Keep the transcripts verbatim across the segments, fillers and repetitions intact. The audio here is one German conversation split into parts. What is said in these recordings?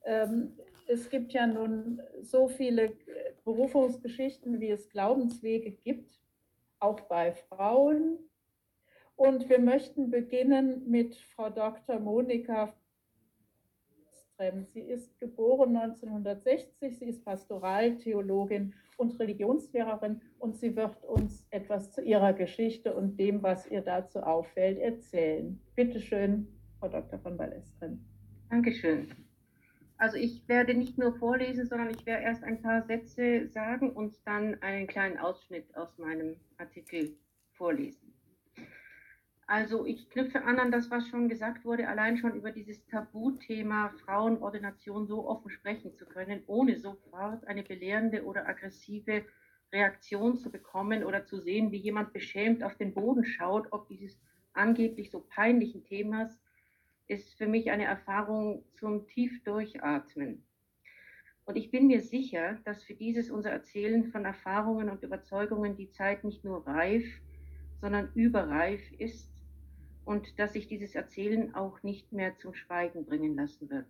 Ähm, es gibt ja nun so viele Berufungsgeschichten, wie es Glaubenswege gibt, auch bei Frauen. Und wir möchten beginnen mit Frau Doktor Monika. Sie ist geboren neunzehnhundertsechzig, sie ist Pastoraltheologin und Religionslehrerin und sie wird uns etwas zu ihrer Geschichte und dem, was ihr dazu auffällt, erzählen. Bitte schön, Frau Doktor von Ballestrin. Dankeschön. Also ich werde nicht nur vorlesen, sondern ich werde erst ein paar Sätze sagen und dann einen kleinen Ausschnitt aus meinem Artikel vorlesen. Also ich knüpfe an an das, was schon gesagt wurde, allein schon über dieses Tabuthema Frauenordination so offen sprechen zu können, ohne sofort eine belehrende oder aggressive Reaktion zu bekommen oder zu sehen, wie jemand beschämt auf den Boden schaut, ob dieses angeblich so peinlichen Themas, ist für mich eine Erfahrung zum tief Durchatmen. Und ich bin mir sicher, dass für dieses unser Erzählen von Erfahrungen und Überzeugungen die Zeit nicht nur reif, sondern überreif ist und dass sich dieses Erzählen auch nicht mehr zum Schweigen bringen lassen wird.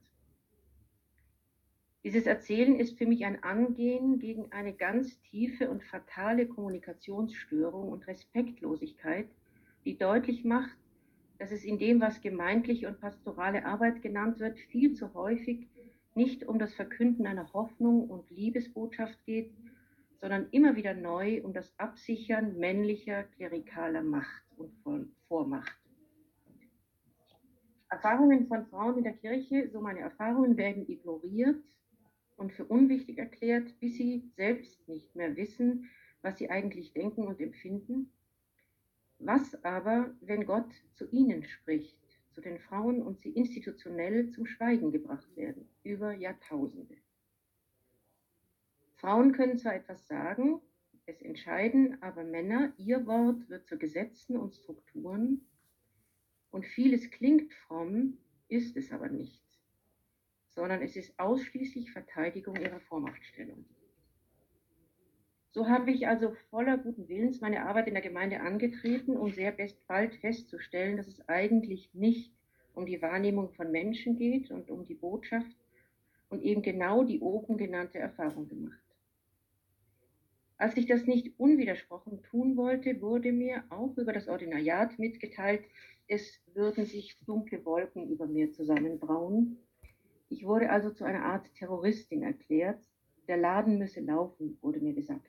Dieses Erzählen ist für mich ein Angehen gegen eine ganz tiefe und fatale Kommunikationsstörung und Respektlosigkeit, die deutlich macht, dass es in dem, was gemeindliche und pastorale Arbeit genannt wird, viel zu häufig nicht um das Verkünden einer Hoffnung und Liebesbotschaft geht, sondern immer wieder neu um das Absichern männlicher klerikaler Macht und Vormacht. Erfahrungen von Frauen in der Kirche, so meine Erfahrungen, werden ignoriert und für unwichtig erklärt, bis sie selbst nicht mehr wissen, was sie eigentlich denken und empfinden. Was aber, wenn Gott zu ihnen spricht, zu den Frauen, und sie institutionell zum Schweigen gebracht werden, über Jahrtausende? Frauen können zwar etwas sagen, es entscheiden, aber Männer, ihr Wort wird zu Gesetzen und Strukturen, und vieles klingt fromm, ist es aber nicht, sondern es ist ausschließlich Verteidigung ihrer Vormachtstellung. So habe ich also voller guten Willens meine Arbeit in der Gemeinde angetreten, um sehr bald festzustellen, dass es eigentlich nicht um die Wahrnehmung von Menschen geht und um die Botschaft, und eben genau die oben genannte Erfahrung gemacht. Als ich das nicht unwidersprochen tun wollte, wurde mir auch über das Ordinariat mitgeteilt, es würden sich dunkle Wolken über mir zusammenbrauen. Ich wurde also zu einer Art Terroristin erklärt. Der Laden müsse laufen, wurde mir gesagt.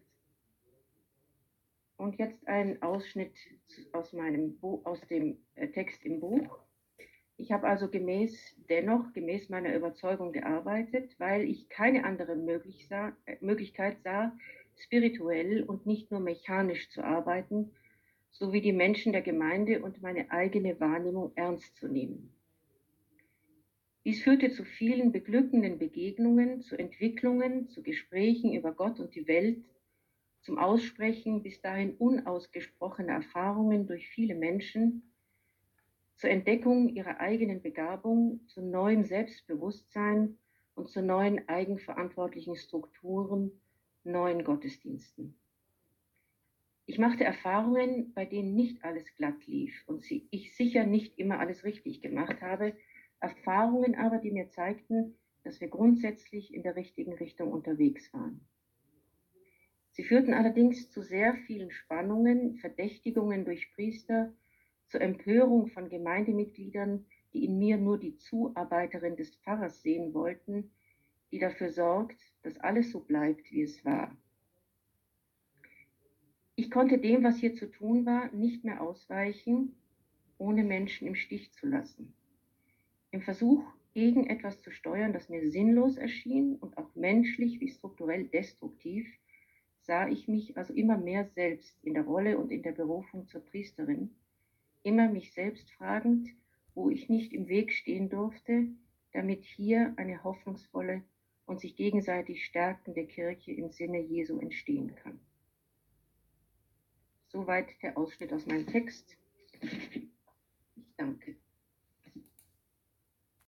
Und jetzt ein Ausschnitt aus, meinem Buch, aus dem Text im Buch. Ich habe also gemäß, dennoch gemäß meiner Überzeugung gearbeitet, weil ich keine andere möglich sah, Möglichkeit sah, spirituell und nicht nur mechanisch zu arbeiten, sowie die Menschen der Gemeinde und meine eigene Wahrnehmung ernst zu nehmen. Dies führte zu vielen beglückenden Begegnungen, zu Entwicklungen, zu Gesprächen über Gott und die Welt, zum Aussprechen bis dahin unausgesprochener Erfahrungen durch viele Menschen, zur Entdeckung ihrer eigenen Begabung, zu neuem Selbstbewusstsein und zu neuen eigenverantwortlichen Strukturen, neuen Gottesdiensten. Ich machte Erfahrungen, bei denen nicht alles glatt lief und ich sicher nicht immer alles richtig gemacht habe, Erfahrungen aber, die mir zeigten, dass wir grundsätzlich in der richtigen Richtung unterwegs waren. Sie führten allerdings zu sehr vielen Spannungen, Verdächtigungen durch Priester, zur Empörung von Gemeindemitgliedern, die in mir nur die Zuarbeiterin des Pfarrers sehen wollten, die dafür sorgt, dass alles so bleibt, wie es war. Ich konnte dem, was hier zu tun war, nicht mehr ausweichen, ohne Menschen im Stich zu lassen. Im Versuch, gegen etwas zu steuern, das mir sinnlos erschien und auch menschlich wie strukturell destruktiv, sah ich mich also immer mehr selbst in der Rolle und in der Berufung zur Priesterin, immer mich selbst fragend, wo ich nicht im Weg stehen durfte, damit hier eine hoffnungsvolle und sich gegenseitig stärkende Kirche im Sinne Jesu entstehen kann. Soweit der Ausschnitt aus meinem Text. Ich danke.